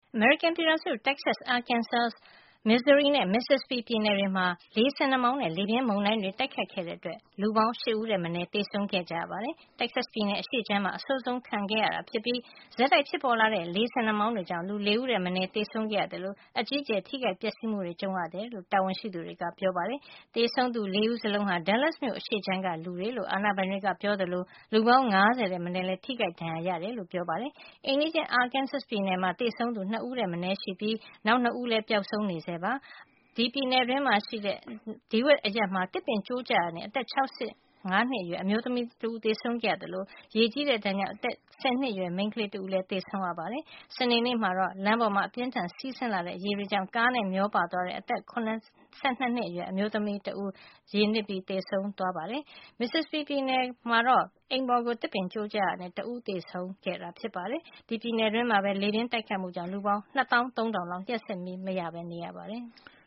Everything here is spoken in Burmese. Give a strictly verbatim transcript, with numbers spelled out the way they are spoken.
အမေရိကန်ပြည်ထောင်စု Texas, Arkansas, Missouri နဲ့ Mississippi ပြည်နယ်တွေမှာ လေဆင်နှာမောင်းနဲ့ လေပြင်းမုန်တိုင်းတွေ တိုက်ခတ်ခဲ့တဲ့အတွက် လူပေါင်း ၈ ဦးထက်မနည်း သေဆုံးခဲ့ကြရပါတယ်။ Texas ပြည်နယ် အရှေ့ခြမ်းမှာ အဆိုးဆုံးခံခဲ့ရတာဖြစ်ပြီး ဆက်တိုက်ဖြစ်ပေါ်လာတဲ့ လေဆင်နှာမောင်းတွေကြောင့် လူ ၄ ဦးထက်မနည်း သေဆုံးခဲ့ရသလို အကြီးအကျယ် ထိခိုက်ပျက်စီးမှုတွေ ကြုံရတယ်လို့ တာဝန်ရှိသူတွေက ပြောပါတယ်။ သေဆုံးသူ ၄ ဦးစလုံးဟာ Dallas မြို့ အရှေ့ခြမ်းက လူတွေလို့ အာဏာပိုင်တွေက ပြောသလို လူပေါင်း ၅၀ ထက်မနည်းလည်း ထိခိုက်ဒဏ်ရာရတယ်လို့ ပြောပါတယ်။ အိမ်နီးချင်း Arkansas ပြည်နယ်မှာ သေဆုံးသူ ၂ ဦးထက်မနည်းရှိပြီး နောက် ၂ ဦးလည်း ပျောက်ဆုံးနေဆဲဖြစ်ပါတယ်။ ဒီပြည်နယ်တွင်းမှာရှိတဲ့ DeWitt အရပ်မှာ သစ်ပင်ကျိုးကျရာကနေ အသက် ၆၅ နှစ်အရွယ် အမျိုးသမီးတဦး သေဆုံးခဲ့ရသလို ရေကြီးတဲ့ဒဏ်ကြောင့် အသက် ၁၀ နှစ်အရွယ် မိန်းကလေးတဦးလည်း သေဆုံးခဲ့ရပါတယ်။ စနေနေ့မှာတော့ လမ်းပေါ်မှာ အပြင်းအထန် စီးဆင်းလာတဲ့ ရေတွေကြောင့် ကားနဲ့မျောပါသွားတဲ့ အသက် ၇၂ နှစ်အရွယ် အမျိုးသမီးတဦး ရေနစ်ပြီး သေဆုံးသွားပါတယ်။ Mississippi ပြည်နယ်မှာတော့ အိမ်ပေါ် သစ်ပင်ကျိုးကျရာကနေ တဦး သေဆုံးခဲ့တာ ဖြစ်ပါတယ်။ ဒီပြည်နယ်တွင်းမှာပဲ လေပြင်းတိုက်ခတ်မှုကြောင့် လူပေါင်း ၂၃,၀၀၀ လောက် လျှပ်စစ်မီးမရပဲ နေရပါတယ်။